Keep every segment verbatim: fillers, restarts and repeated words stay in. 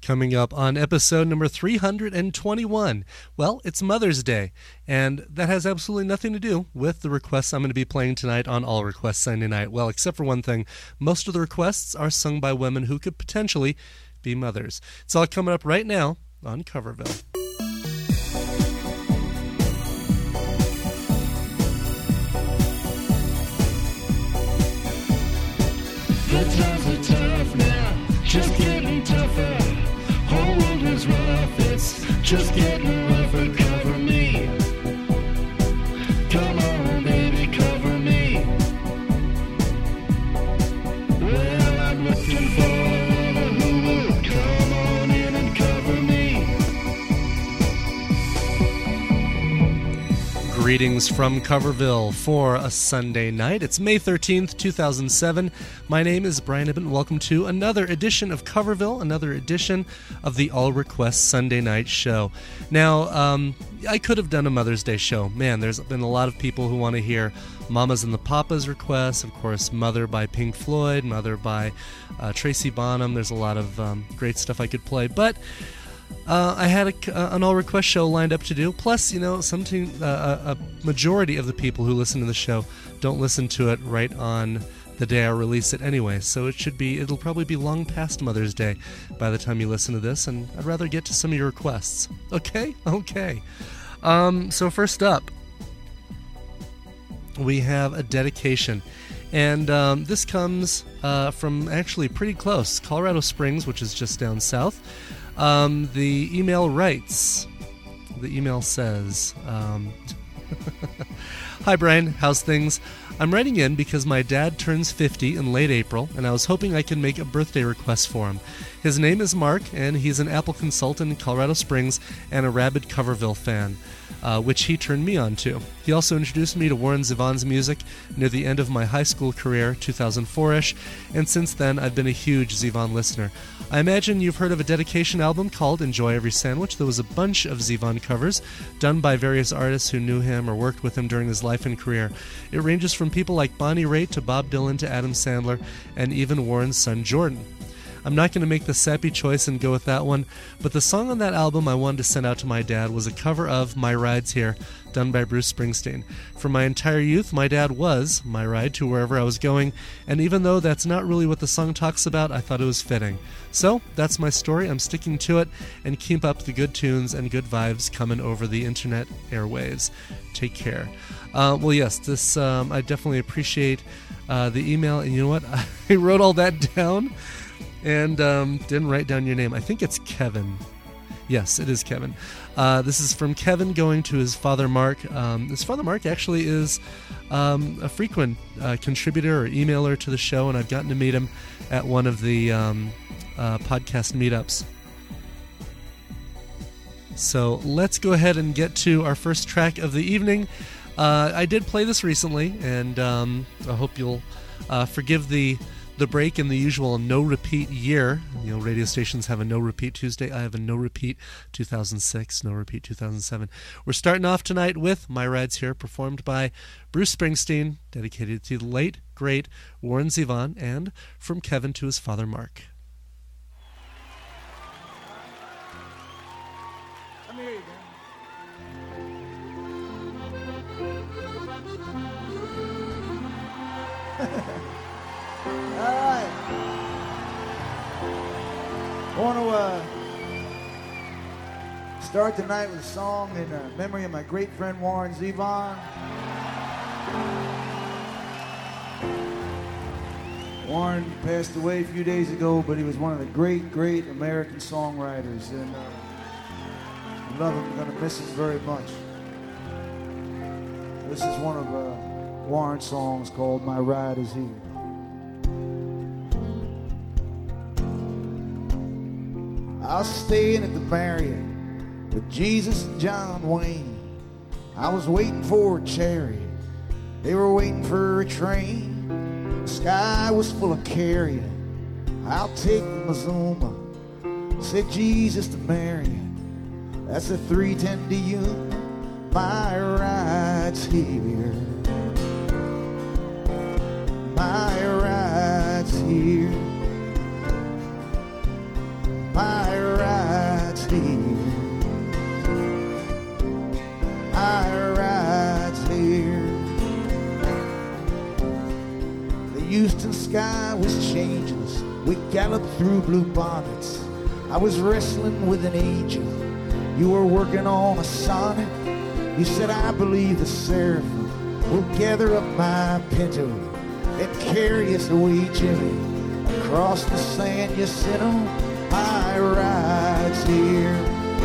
Coming up on episode number three hundred twenty-one, well, it's Mother's Day, and that has absolutely nothing to do with the requests I'm going to be playing tonight on All Requests Sunday Night. Well, except for one thing, most of the requests are sung by women who could potentially be mothers. It's all coming up right now on Coverville. The times are tough now, just getting tougher. Whole world is rough, it's just getting rougher. Cover me, come on baby, cover me. Well, I'm looking for a woman who will come on in and cover me. Greetings from Coverville for a Sunday night. It's May thirteenth, two thousand seven. My name is Brian Ibbott. Welcome to another edition of Coverville, another edition of the All Requests Sunday Night Show. Now, um, I could have done a Mother's Day show. Man, there's been a lot of people who want to hear Mamas and the Papas requests. Of course, Mother by Pink Floyd, Mother by uh, Tracy Bonham. There's a lot of um, great stuff I could play, but Uh, I had a, uh, an all-request show lined up to do. Plus, you know, something uh, a majority of the people who listen to the show don't listen to it right on the day I release it anyway. So it should be, it'll probably be long past Mother's Day by the time you listen to this, and I'd rather get to some of your requests. Okay? Okay. Um, so first up, we have a dedication. And um, this comes uh, from actually pretty close, Colorado Springs, which is just down south. Um, the email writes, the email says, um, Hi Brian, how's things? I'm writing in because my dad turns fifty in late April, and I was hoping I could make a birthday request for him. His name is Mark, and he's an Apple consultant in Colorado Springs and a rabid Coverville fan, uh, which he turned me on to. He also introduced me to Warren Zevon's music near the end of my high school career, two thousand four-ish, and since then I've been a huge Zevon listener. I imagine you've heard of a dedication album called Enjoy Every Sandwich. There was a bunch of Zevon covers done by various artists who knew him or worked with him during his life and career. It ranges from people like Bonnie Raitt to Bob Dylan to Adam Sandler and even Warren's son Jordan. I'm not going to make the sappy choice and go with that one, but the song on that album I wanted to send out to my dad was a cover of My Ride's Here, done by Bruce Springsteen. For my entire youth, my dad was my ride to wherever I was going, and even though that's not really what the song talks about, I thought it was fitting. So, that's my story. I'm sticking to it, and keep up the good tunes and good vibes coming over the internet airwaves. Take care. Uh, well, yes, this um, I definitely appreciate uh, the email, and you know what? I wrote all that down. And um, didn't write down your name. I think it's Kevin. Yes, it is Kevin. Uh, this is from Kevin going to his father Mark. Um, his father Mark actually is um, a frequent uh, contributor or emailer to the show, and I've gotten to meet him at one of the um, uh, podcast meetups. So let's go ahead and get to our first track of the evening. Uh, I did play this recently, and um, I hope you'll uh, forgive the The break in the usual no-repeat year. You know, radio stations have a no-repeat Tuesday. I have a no-repeat two thousand six, no-repeat two thousand seven. We're starting off tonight with My Ride's Here, performed by Bruce Springsteen, dedicated to the late, great Warren Zevon, and from Kevin to his father, Mark. Let me hear you, man. All right. I want to uh, start the night with a song in uh, memory of my great friend Warren Zevon. Warren passed away a few days ago, but he was one of the great, great American songwriters, and uh, I love him. I'm going to miss him very much. This is one of uh, Warren's songs called My Ride Is Here. I was staying at the Marriott with Jesus and John Wayne. I was waiting for a chariot. They were waiting for a train. The sky was full of carrion. I'll take the Mazuma, said Jesus to Marion. That's a three ten to you. My ride's here. My ride's here. My sky was changeless. We galloped through blue bonnets. I was wrestling with an angel. You were working on a sonnet. You said, I believe the seraphim will gather up my pinto and carry us away, Jimmy, across the San Jacinto. My ride's here.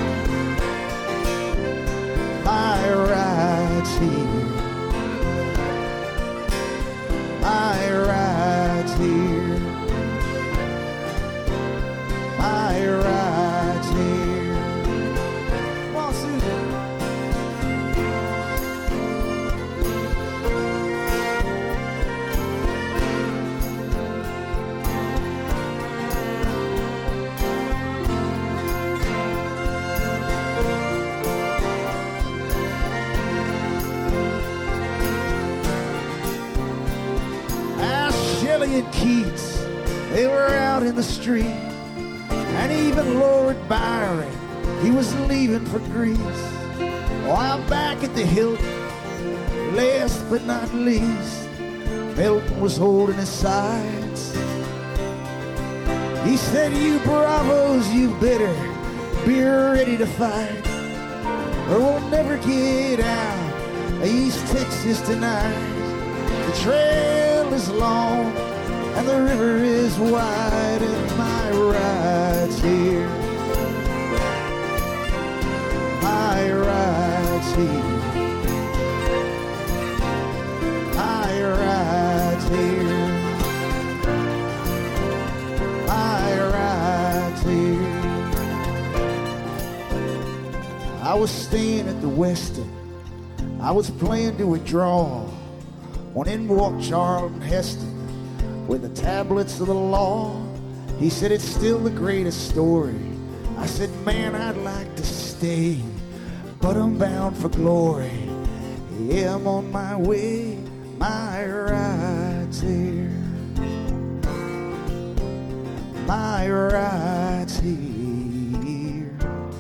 My ride's here. My ride's here. My ride's here. Come on, Susan. Shelley and Keats, they were out in the street, and even Lord Byron, he was leaving for Greece. While back at the Hilton, last but not least, Milton was holding his sides. He said, you bravos, you better be ready to fight, or we'll never get out of East Texas tonight. The trail is long and the river is wide, and my ride's here. My ride's here. My ride's here. My ride's here. I was staying at the Westin. I was playing to withdraw. On in walked Charlton Heston with the tablets of the law. He said, it's still the greatest story. I said, man, I'd like to stay, but I'm bound for glory. Yeah, I'm on my way. My ride's here. My ride's here.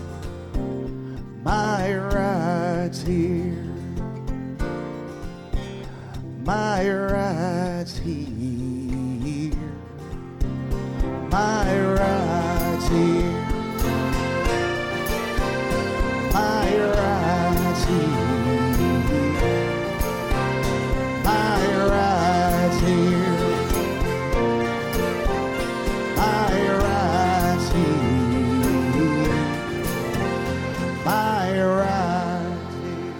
My ride's here. My ride's here. My ride's here. My ride's here. My ride's here. My ride's here. My ride's here.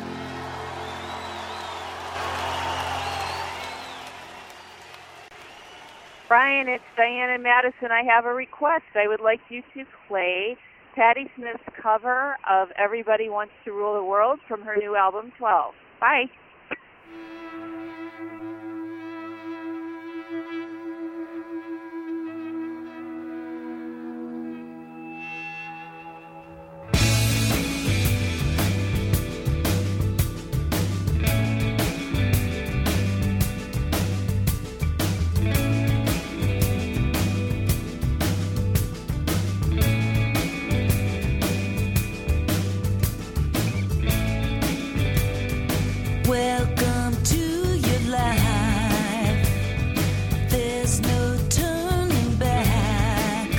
Brian, it's Diane and Madison. I have a request. I would like you to play Patti Smith's cover of Everybody Wants to Rule the World from her new album, twelve. Bye. Welcome to your life. There's no turning back.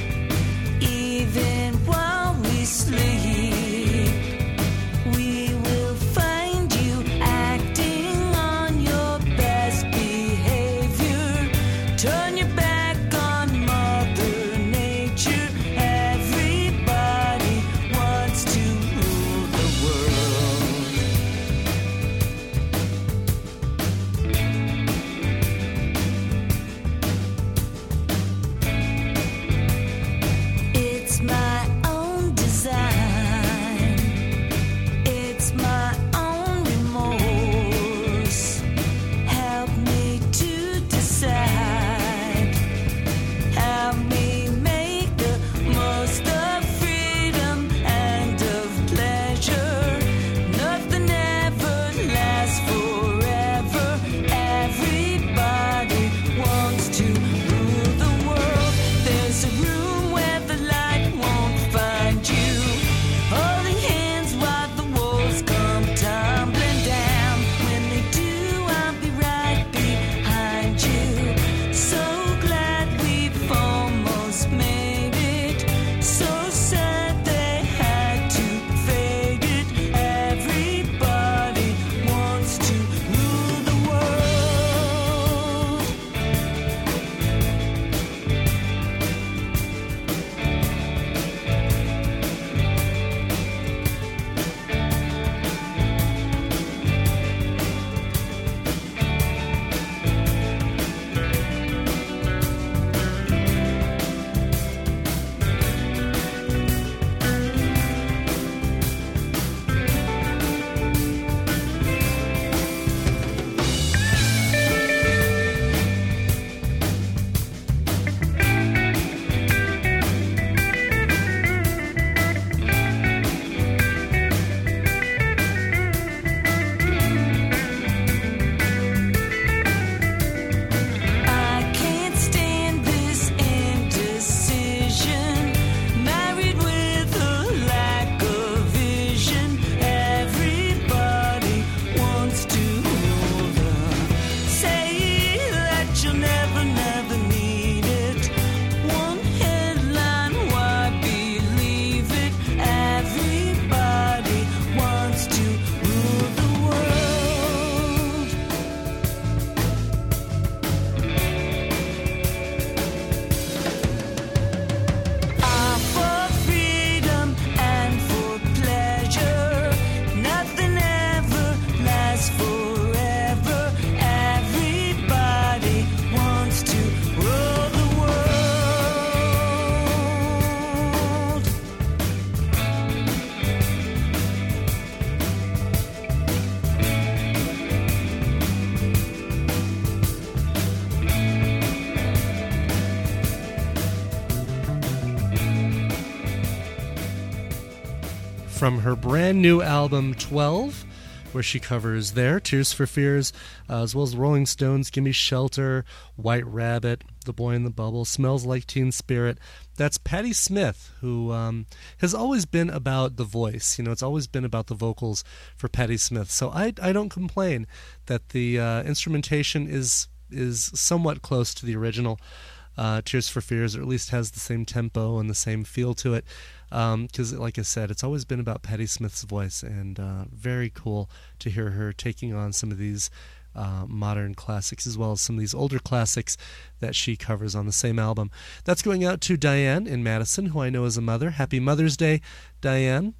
Even while we sleep, we will find you acting on your best behavior. Turn your back on Mother Nature. Everybody wants to rule the world. It's my own design. It's my own remorse. Help me to decide. Help me make the most of freedom and of pleasure. Nothing ever lasts forever. Everybody wants to rule the world. There's a room where the light won't from her brand new album twelve, where she covers their Tears for Fears, uh, as well as the Rolling Stones' Gimme Shelter, White Rabbit, The Boy in the Bubble, Smells Like Teen Spirit. That's Patti Smith, who um, has always been about the voice. You know, it's always been about the vocals for Patti Smith. So I, I don't complain that the uh, instrumentation is is somewhat close to the original uh, Tears for Fears, or at least has the same tempo and the same feel to it. Because, um, like I said, it's always been about Patti Smith's voice, and uh, very cool to hear her taking on some of these uh, modern classics, as well as some of these older classics that she covers on the same album. That's going out to Diane in Madison, who I know is a mother. Happy Mother's Day, Diane.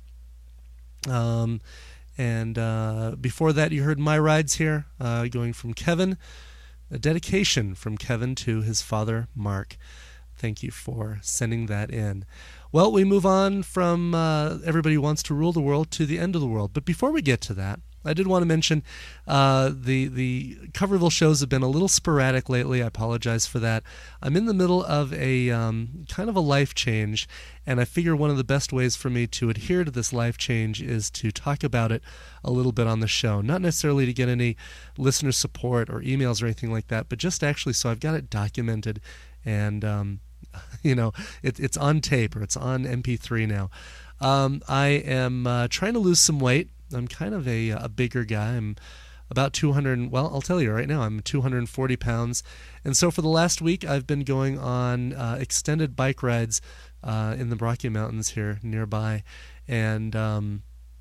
Um, and uh, before that, you heard My Rides here, uh, going from Kevin. A dedication from Kevin to his father, Mark. Thank you for sending that in. Well, we move on from uh, Everybody Wants to Rule the World to The End of the World. But before we get to that, I did want to mention uh, the the Coverville shows have been a little sporadic lately. I apologize for that. I'm in the middle of a um, kind of a life change, and I figure one of the best ways for me to adhere to this life change is to talk about it a little bit on the show. Not necessarily to get any listener support or emails or anything like that, but just actually so I've got it documented, and um, you know, it, it's on tape, or it's on M P three now. Um, I am uh, trying to lose some weight. I'm kind of a, a bigger guy. I'm about two hundred, well, I'll tell you right now, I'm two hundred forty pounds. And so for the last week, I've been going on uh, extended bike rides uh, in the Rocky Mountains here nearby. And, um,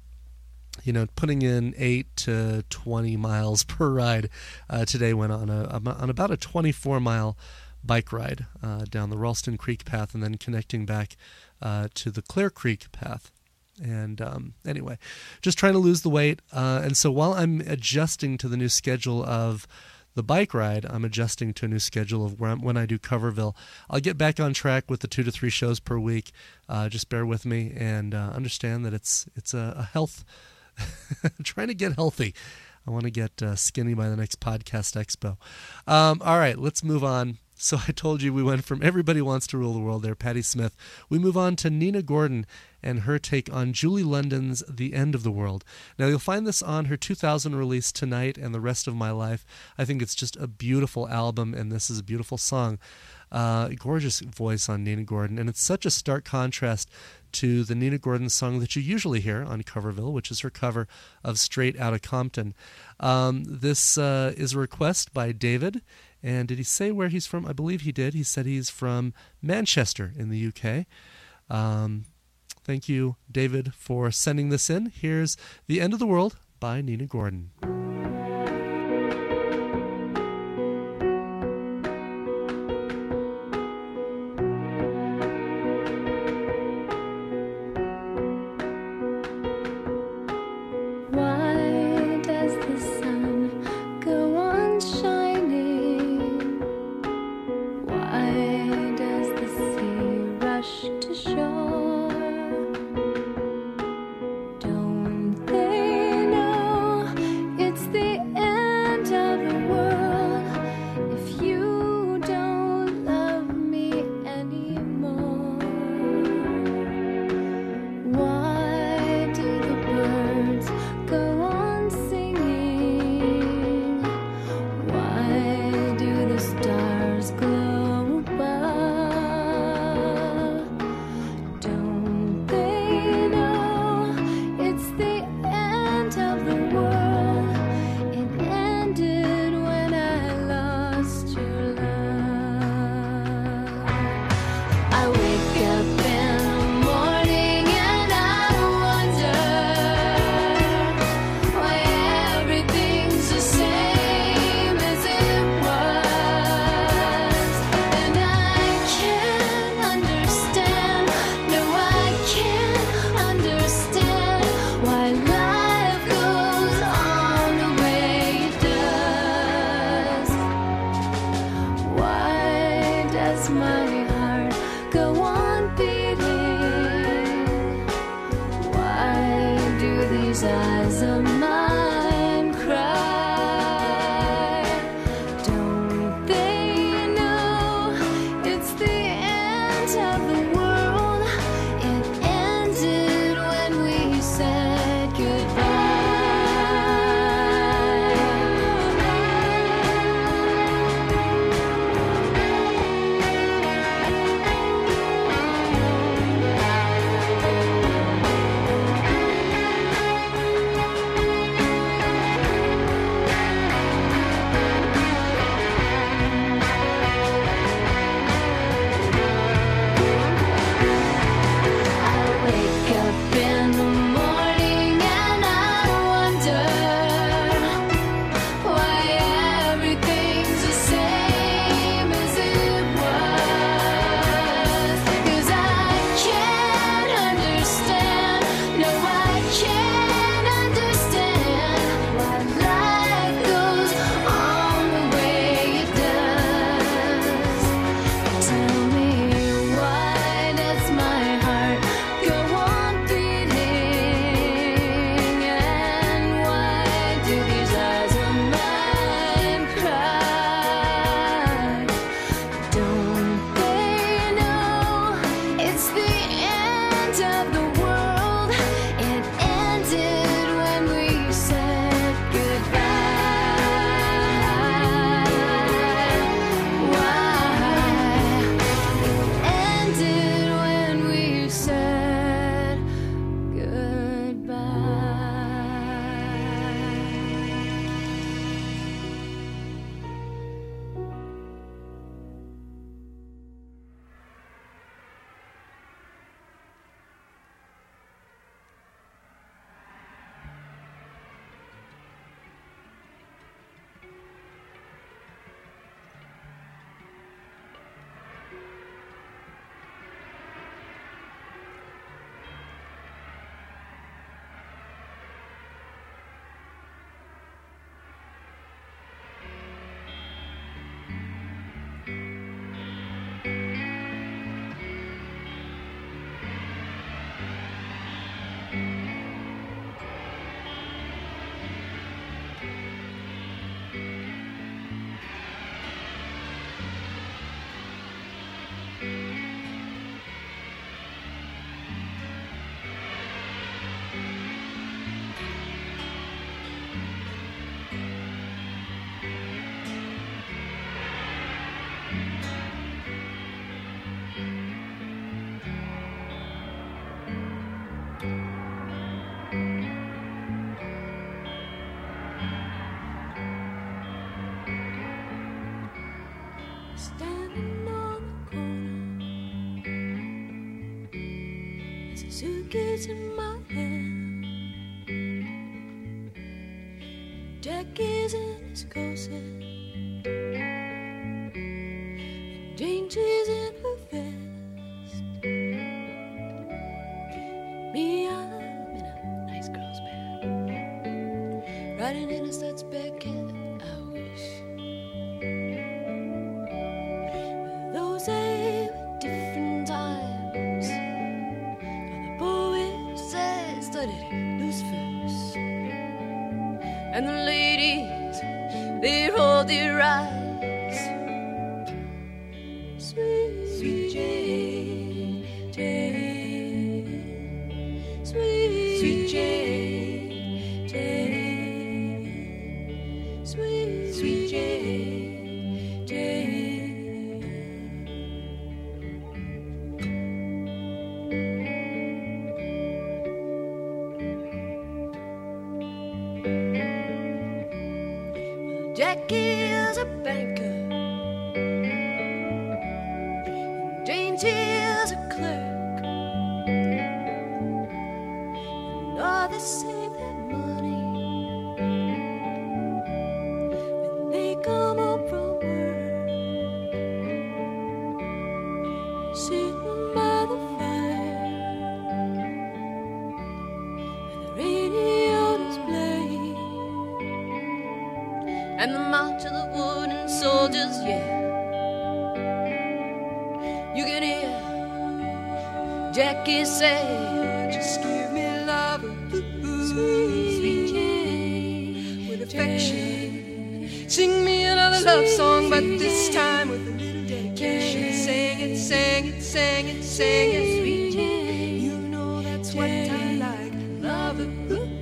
you know, putting in eight to twenty miles per ride. Uh, today went on, a, on about a twenty-four mile bike ride uh, down the Ralston Creek path, and then connecting back uh, to the Clear Creek path. And um, anyway, just trying to lose the weight. Uh, and so while I'm adjusting to the new schedule of the bike ride, I'm adjusting to a new schedule of where I'm, when I do Coverville. I'll get back on track with the two to three shows per week. Uh, just bear with me and uh, understand that it's it's a, a health. I'm trying to get healthy. I want to get uh, skinny by the next Podcast Expo. Um, all right, let's move on. So I told you we went from Everybody Wants to Rule the World there, Patti Smith. We move on to Nina Gordon and her take on Julie London's The End of the World. Now, you'll find this on her two thousand release, Tonight and the Rest of My Life. I think it's just a beautiful album, and this is a beautiful song. Uh, gorgeous voice on Nina Gordon, and it's such a stark contrast to the Nina Gordon song that you usually hear on Coverville, which is her cover of Straight Outta Compton. Um, this uh, is a request by David. And did he say where he's from? I believe he did. He said he's from Manchester in the U K. Um, thank you, David, for sending this in. Here's The End of the World by Nina Gordon. Don't There's a suitcase in my hand. Jack is in his corset. Jane, she's in her vest. Me, I'm in a nice girl's band, riding in a stud Beckett, I wish. But those they were different times. Now the poet says studied loose verse, and the ladies, they hold their eyes. Sweet, sweet Jane, Jane, sweet, sweet Jane, Jane, sweet, sweet Jane, Jane. Jack is a banker. James is a clerk, and all they save their money when they come home from work, sitting by the fire, and the radio is playing, and the march of the wooden soldiers, yeah. You can hear Jackie say, just give me love, sweet, sweet Jane, with affection. Sing me another love song, but this time with a little dedication. Sing it, sing it, sing it, sing it, sweet Jane. You know that's what I like, love it.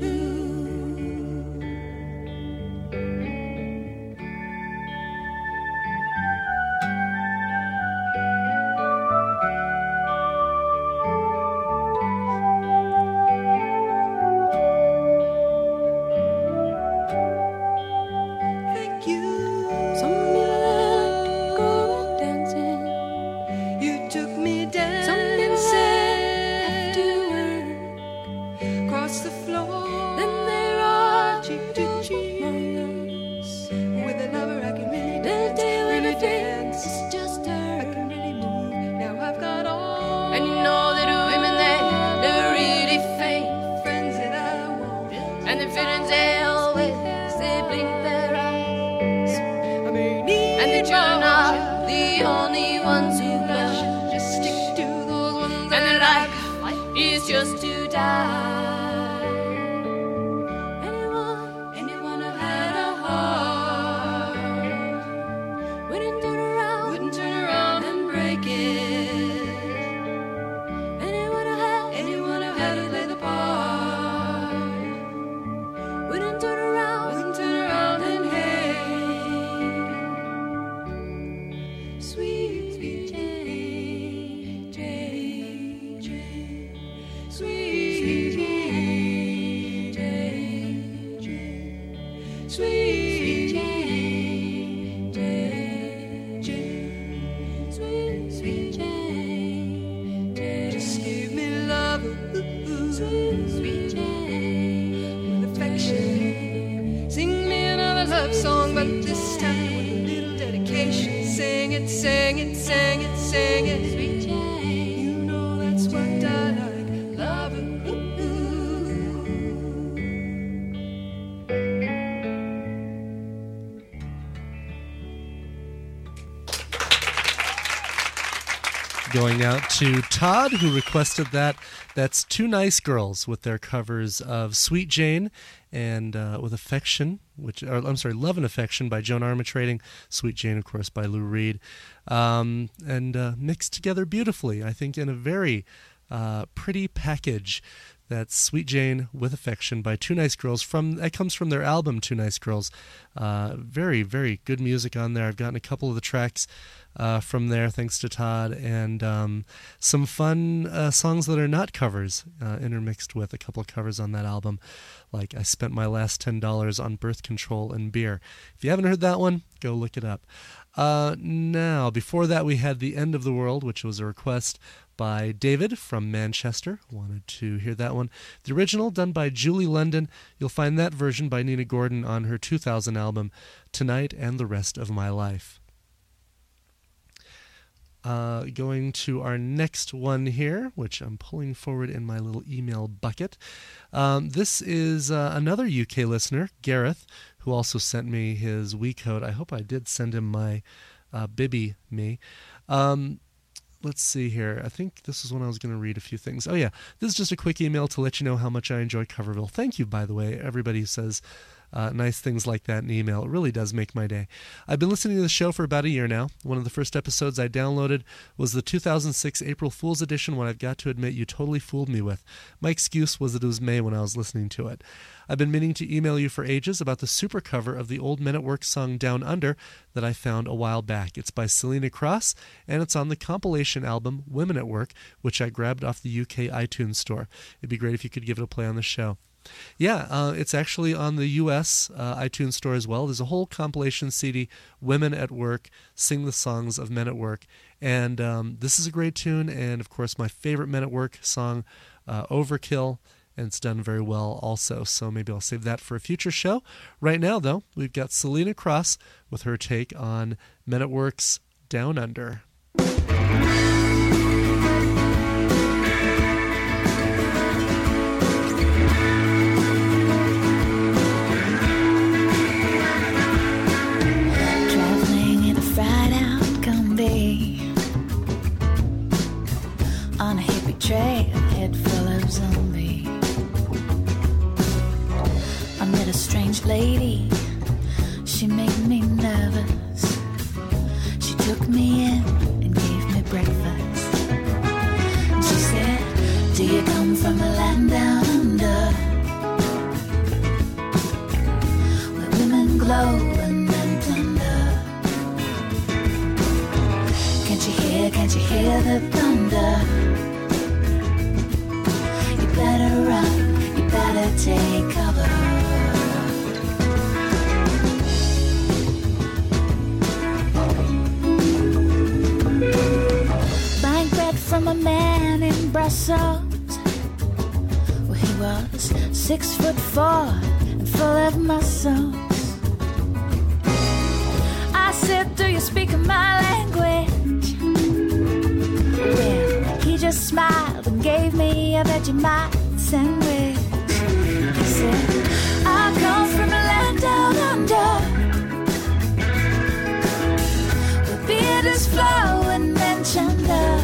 Just to die. Anyone, anyone who had a heart wouldn't turn around, wouldn't turn around and break it. Anyone who had, anyone who had to play the part wouldn't turn around, wouldn't turn around and hate. Sweet, sweet Jane, Jane, Jane. Sweet Jane, Jane, Jane, sweet Jane, Jane, Jane, sweet, sweet Jane, Jane. Just give me love, sweet, sweet Jane, with affection. Sing me another love song, but this time with a little dedication. Sing it, sing it, sing it, sing it, sweet Jane. You know that's what I like. Going out to Todd, who requested that. That's Two Nice Girls with their covers of Sweet Jane and uh, with Affection, which or, I'm sorry, Love and Affection by Joan Armatrading, Sweet Jane, of course, by Lou Reed, um, and uh, mixed together beautifully, I think, in a very uh, pretty package. That's Sweet Jane with Affection by Two Nice Girls. From that comes from their album Two Nice Girls. Uh, very, very good music on there. I've gotten a couple of the tracks uh, from there, thanks to Todd, and um, some fun uh, songs that are not covers uh, intermixed with a couple of covers on that album, like I Spent My Last ten dollars on Birth Control and Beer. If you haven't heard that one, go look it up. Uh, now, before that, we had The End of the World, which was a request by David from Manchester. Wanted to hear that one. The original, done by Julie London. You'll find that version by Nina Gordon on her two thousand album, Tonight and the Rest of My Life. Uh, going to our next one here, which I'm pulling forward in my little email bucket. Um, this is uh, another U K listener, Gareth, who also sent me his Wii code. I hope I did send him my uh, Bibby me. Um, let's see here. I think this is when I was going to read a few things. Oh yeah, this is just a quick email to let you know how much I enjoy Coverville. Thank you, by the way. Everybody says Uh, nice things like that in email. It really does make my day. I've been listening to the show for about a year now. One of the first episodes I downloaded was the two thousand six April Fool's edition, one I've got to admit you totally fooled me with. My excuse was that it was May when I was listening to it. I've been meaning to email you for ages about the super cover of the old Men at Work song Down Under that I found a while back. It's by Selena Cross, and it's on the compilation album Women at Work, which I grabbed off the U K iTunes store. It'd be great if you could give it a play on the show. Yeah, uh, it's actually on the U S uh, iTunes store as well. There's a whole compilation C D, Women at Work, Sing the Songs of Men at Work. And um, this is a great tune, and of course my favorite Men at Work song, uh, Overkill, and it's done very well also, so maybe I'll save that for a future show. Right now, though, we've got Selena Cross with her take on Men at Work's Down Under. On a hippie trail, head full of zombies, I met a strange lady. She made me nervous. She took me in and gave me breakfast. And she said, do you come from a land down under, where women glow and men plunder? Can't you hear, can't you hear the thunder? You better run, you better take cover. Buying bread from a man in Brussels, well, he was six foot four and full of muscles. I said, do you speak my language? Well, he just smiled and gave me a Vegemite sandwich. He said, I come from a land down under, where beers flow and men chunder.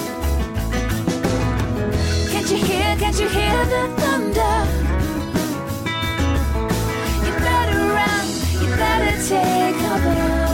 Can't you hear, can't you hear the thunder? You better run, you better take cover.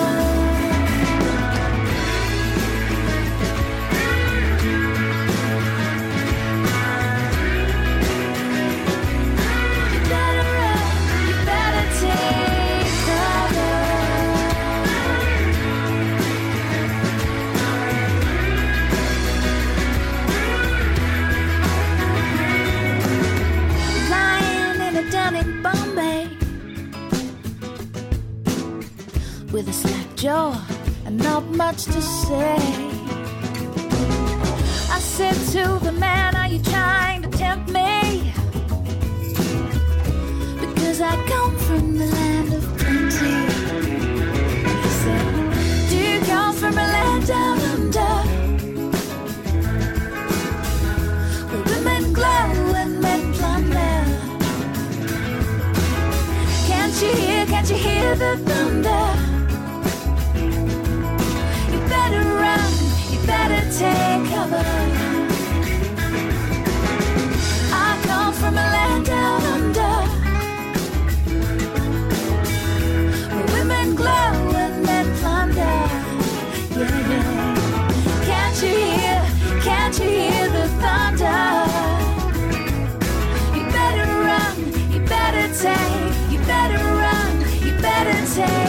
With a slack jaw and not much to say, I said to the man, are you trying to tempt me? Because I come from the land of plenty. He said, do you come from a land down under, where women glow and men plunder? Can't you hear, can't you hear the thunder? Better run, you better take cover. I come from a land down under, where women glow and men plunder. Yeah, yeah. Can't you hear, can't you hear the thunder? You better run, you better take, you better run, you better take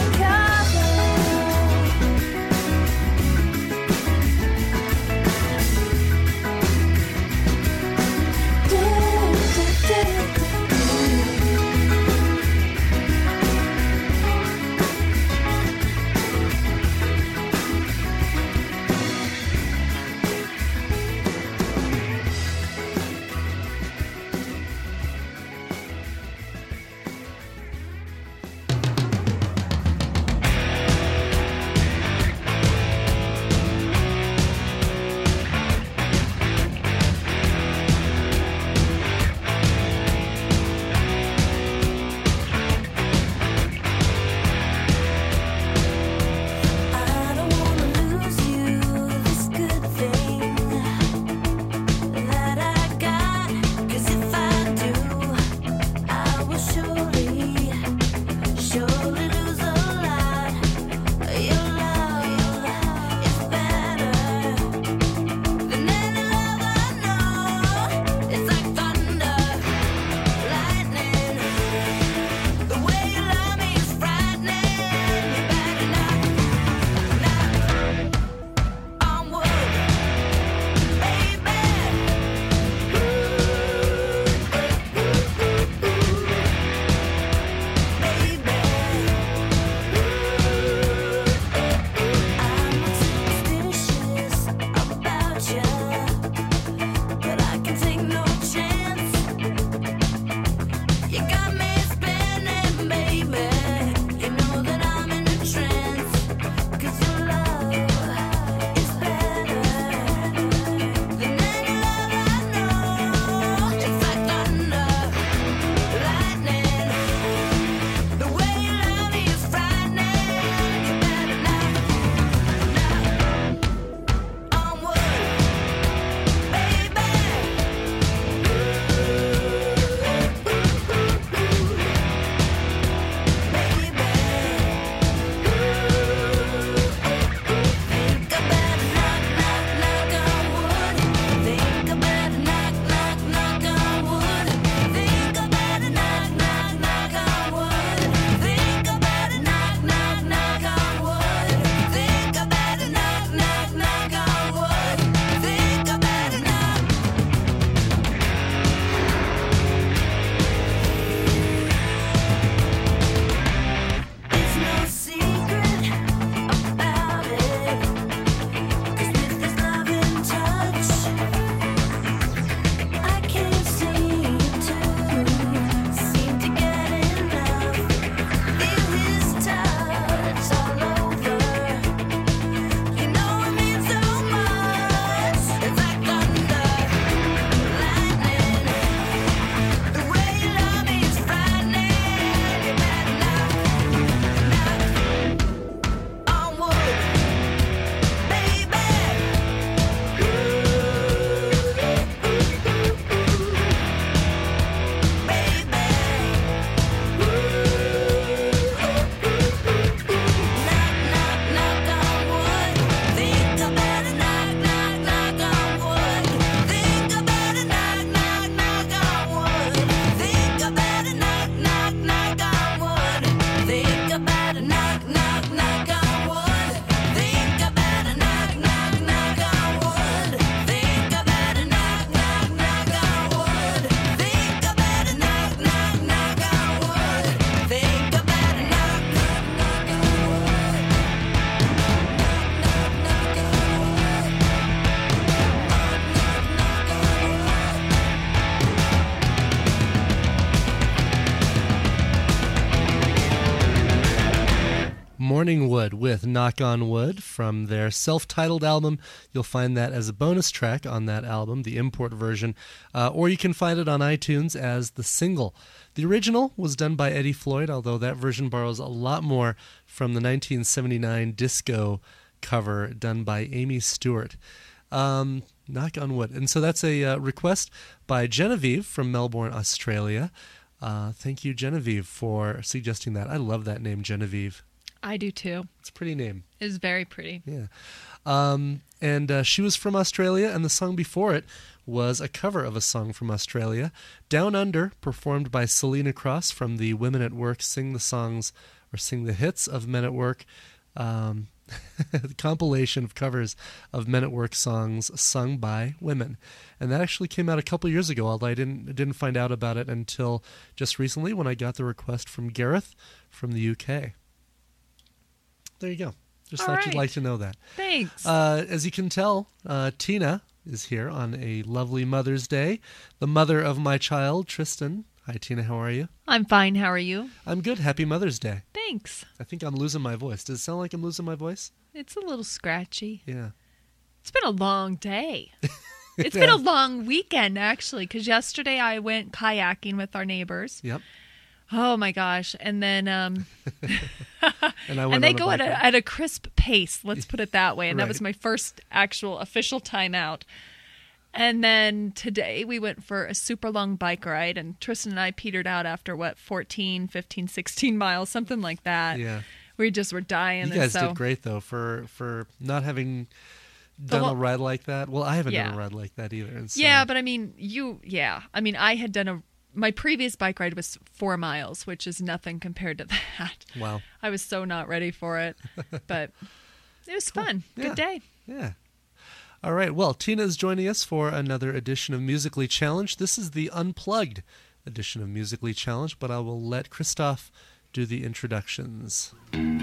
Morning Wood with Knock on Wood from their self-titled album. You'll find that as a bonus track on that album, the import version, uh, or you can find it on iTunes as the single. The original was done by Eddie Floyd, although that version borrows a lot more from the nineteen seventy-nine disco cover done by Amy Stewart. Um, knock on wood. And so that's a uh, request by Genevieve from Melbourne, Australia. Uh, thank you, Genevieve, for suggesting that. I love that name, Genevieve. I do too. It's a pretty name. It is very pretty. Yeah. Um, and uh, she was from Australia, and the song before it was a cover of a song from Australia, Down Under, performed by Selena Cross from the Women at Work Sing the Songs or Sing the Hits of Men at Work um, compilation of covers of Men at Work songs sung by women. And that actually came out a couple years ago, although I didn't didn't find out about it until just recently when I got the request from Gareth from the U K. There you go. Just All thought right. you'd like to know that. Thanks. Uh, as you can tell, uh, Tina is here on a lovely Mother's Day. The mother of my child, Tristan. Hi, Tina. How are you? I'm fine. How are you? I'm good. Happy Mother's Day. Thanks. I think I'm losing my voice. Does it sound like I'm losing my voice? It's a little scratchy. Yeah. It's been a long day. It's been a long weekend, actually, because yesterday I went kayaking with our neighbors. Yep. Oh, my gosh. And then... Um, And I went and they on a go at bike a, ride. at a crisp pace, let's put it that way. And that Right. was my first actual official time out. And then today we went for a super long bike ride, and Tristan and I petered out after, what, fourteen, fifteen, sixteen miles, something like that. Yeah. We just were dying. You and guys so, did great, though, for, for not having The done lo- a ride like that. Well, I haven't Yeah. done a ride like that either. And so, Yeah, but I mean, you, yeah. I mean, I had done a, my previous bike ride was four miles, which is nothing compared to that. Wow. I was so not ready for it, but it was fun. Yeah. Good day. Yeah. All right. Well, Tina is joining us for another edition of Musically Challenged. This is the unplugged edition of Musically Challenged, but I will let Christoph do the introductions.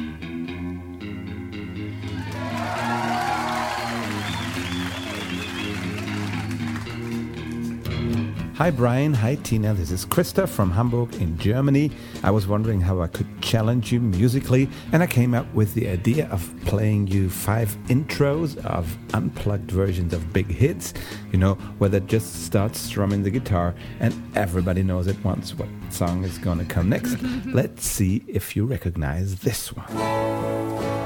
Hi Brian, hi Tina, this is Christa from Hamburg in Germany. I was wondering how I could challenge you musically, and I came up with the idea of playing you five intros of unplugged versions of big hits, you know, where that just starts strumming the guitar and everybody knows at once what song is gonna come next. Let's see if you recognize this one.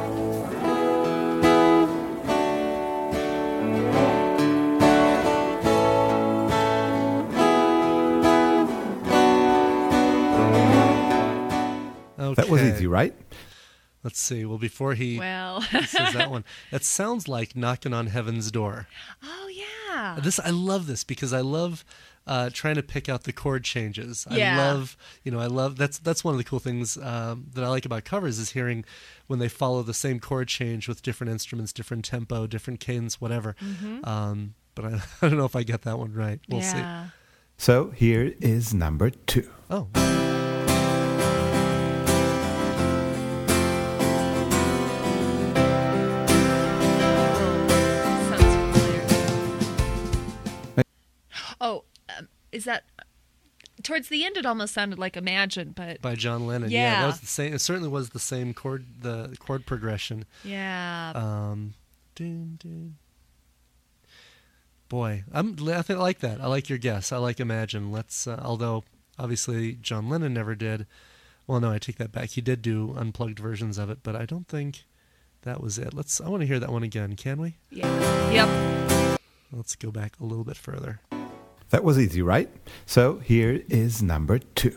That was Okay. easy, right? Let's see. Well, before he, Well. he says that one, that sounds like Knocking on Heaven's Door. Oh, yeah. This I love this because I love uh, trying to pick out the chord changes. Yeah. I love, you know, I love that's that's one of the cool things um, that I like about covers is hearing when they follow the same chord change with different instruments, different tempo, different cadence, whatever. Mhm. Um, but I, I don't know if I get that one right. We'll Yeah. see. So here is number two. Oh. Sounds familiar. Oh, um, is that towards the end? It almost sounded like Imagine, but By John Lennon. Yeah. that was the same. It certainly was the same chord, the chord progression. yeah. Um, dun, dun. Boy, I'm. I think I like that. I like your guess. I like Imagine. Let's. Uh, although obviously John Lennon never did. Well, no, I take that back. He did do unplugged versions of it, but I don't think that was it. Let's. I want to hear that one again. Can we? yeah. Yep. Let's go back a little bit further. That was easy, right? So here is number two.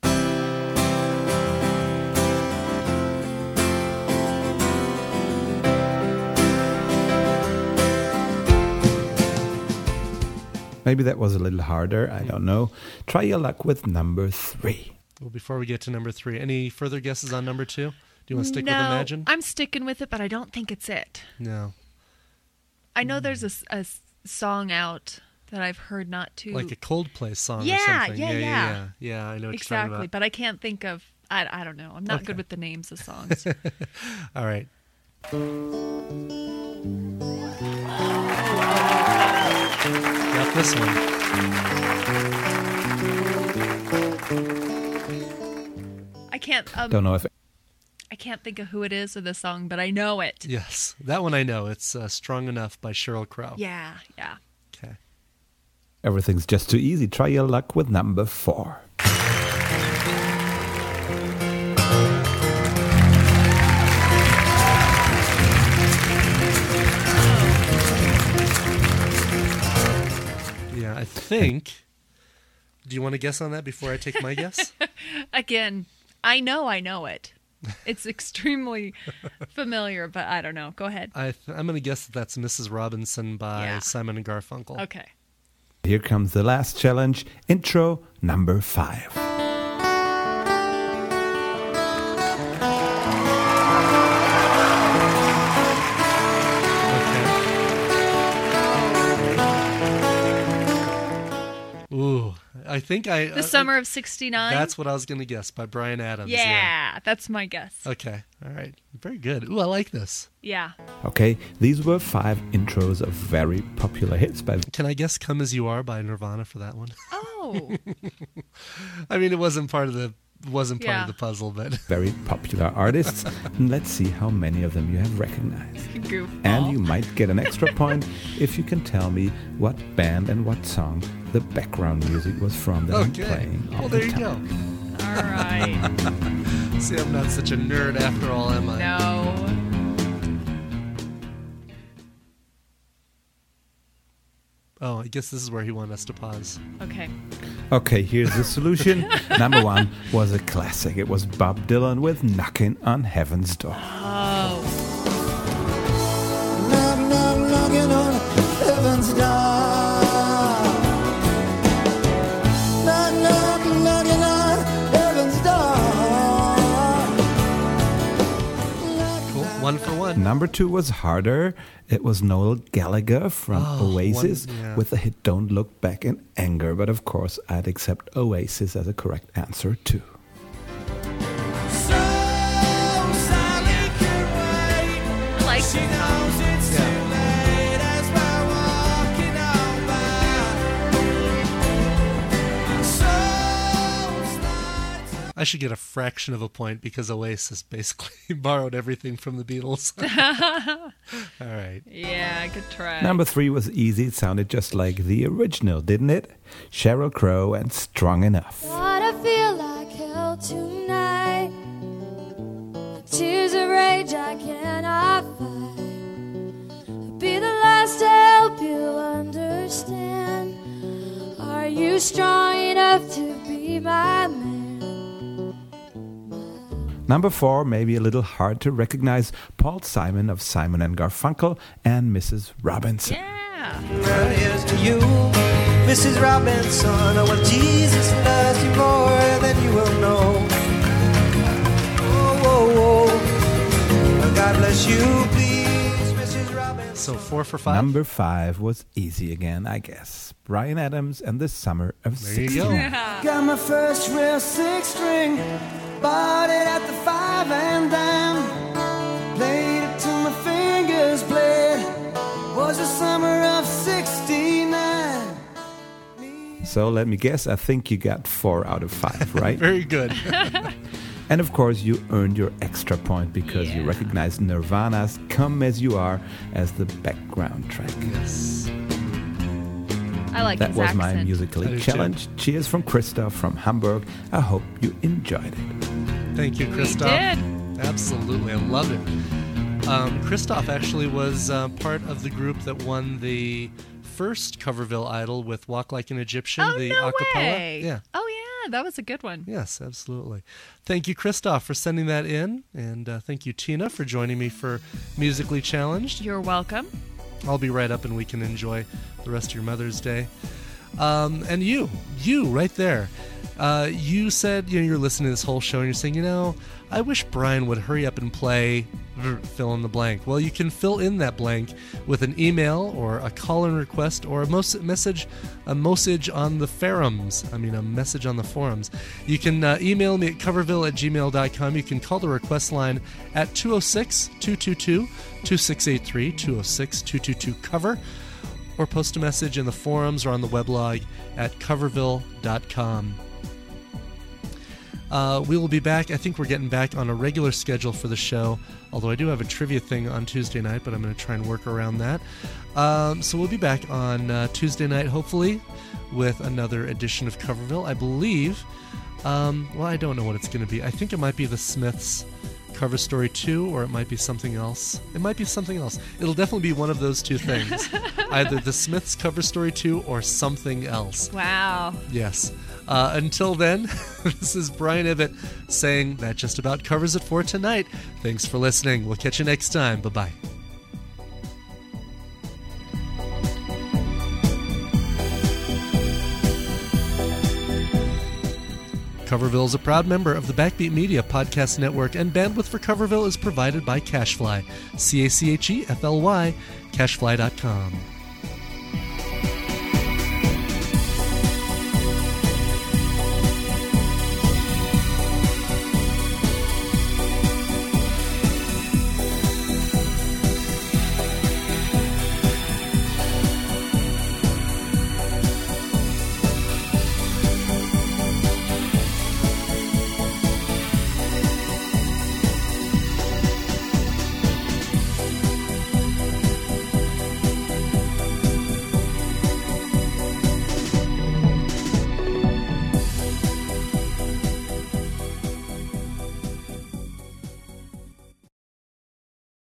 Maybe that was a little harder. I don't know. Try your luck with number three. Well, before we get to number three, any further guesses on number two? Do you want to stick no, with Imagine? I'm sticking with it, but I don't think it's it. No. I know there's a, s- a s- song out that I've heard not too Like a Coldplay song or Yeah, something. yeah, yeah, yeah. yeah. Yeah, I know what you're talking exactly, about. but I can't think of. I, I don't know. I'm not Okay. good with the names of songs. All right. Got this one. I can't. Um, Don't know if I can't think of who it is or the song, but I know it. Yes, that one I know. It's uh, Strong Enough by Sheryl Crow. Yeah, yeah. Okay. Everything's just too easy. Try your luck with number four. Yeah, I think... Do you want to guess on that before I take my guess? Again, I know I know it. It's extremely familiar, but I don't know. Go ahead. I th- I'm going to guess that that's Missus Robinson by Yeah. Simon and Garfunkel. Okay. Here comes the last challenge. Intro number five. Ooh, I think I... The uh, Summer of sixty-nine? That's what I was going to guess, by Bryan Adams. Yeah, that's my guess. Okay, all right. Very good. Ooh, I like this. Yeah. Okay, these were five intros of very popular hits by... Can I guess Come As You Are by Nirvana for that one? Oh. I mean, it wasn't part of the wasn't part Yeah. of the puzzle, but... very popular artists. And let's see how many of them you have recognized. Goofball. And you might get an extra point if you can tell me what band and what song the background music was from that I'm Okay. playing all Well, the there you time. go. All right. See, I'm not such a nerd after all, am I? No. Oh, I guess this is where he wanted us to pause. Okay. Okay, here's the solution. Number one was a classic. It was Bob Dylan with Knocking on Heaven's Door. Oh. Knock, knock, knocking on heaven's door. Knock, knock, knocking on heaven's door. Cool. One for one. Number two was harder. It was Noel Gallagher from Oh, Oasis one- yeah. with the hit Don't Look Back in Anger. But of course, I'd accept Oasis as a correct answer too. So Sally can wait. I like She knows it's too late as we're walking on by. So slides. I should get a fraction of a point because Oasis basically borrowed everything from the Beatles. All right. Yeah, good try. Number three was easy. It sounded just like the original, didn't it? Sheryl Crow and Strong Enough. What I feel like hell tonight. Tears of rage I cannot fight. Be the last to help you understand. Are you strong enough to be my man? Number four, maybe a little hard to recognize, Paul Simon of Simon and Garfunkel and Missus Robinson. Yeah. Well, here's to you, Missus Robinson. Oh, well, Jesus loves you more than you will know. Oh, oh, oh. Well, God bless you, please, Missus Robinson. So four for five. Number five was easy again, I guess. Bryan Adams and the Summer of There you sixty-nine. go. Got my first real six string. Bought it at the five and dime. Played it till my fingers bled. Was the summer of sixty-nine. So let me guess, I think you got four out of five, right? Very good. And of course, you earned your extra point because you Yeah. recognized Nirvana's Come As You Are as the background track. Yes. I like That his was accent. my I do musically too. challenge. Cheers from Christoph from Hamburg. I hope you enjoyed it. Thank you, We Christoph. did. Absolutely. I loved it. Um, Christoph actually was uh, part of the group that won the first Coverville Idol with Walk Like an Egyptian, Oh, the no acapella. way. Yeah. Oh, yeah. That was a good one. Yes, absolutely. Thank you, Christoph, for sending that in. And uh, thank you, Tina, for joining me for Musically Challenged. You're welcome. I'll be right up and we can enjoy the rest of your Mother's Day. Um, and you, you right there. Uh, you said, you know, you're listening to this whole show and you're saying, you know, I wish Brian would hurry up and play fill in the blank. Well, you can fill in that blank with an email or a call-in request or a mos- message, a message on the forums. I mean, a message on the forums. You can uh, email me at coverville at gmail dot com. You can call the request line at two oh six, two two two, two six eight three, two oh six, two two two, cover, or post a message in the forums or on the weblog at coverville dot com. Uh, we will be back. I think we're getting back on a regular schedule for the show, although I do have a trivia thing on Tuesday night, but I'm going to try and work around that. Um, so we'll be back on uh, Tuesday night, hopefully, with another edition of Coverville. I believe, um, well, I don't know what it's going to be. I think it might be the Smiths Cover Story two, or it might be something else. It might be something else. It'll definitely be one of those two things. Either the Smiths Cover Story two or something else. Wow. Yes. Uh, until then, this is Brian Ibbett saying that just about covers it for tonight. Thanks for listening. We'll catch you next time. Bye-bye. Coverville is a proud member of the Backbeat Media Podcast Network, and bandwidth for Coverville is provided by CacheFly. C A C H E F L Y, cachefly dot com.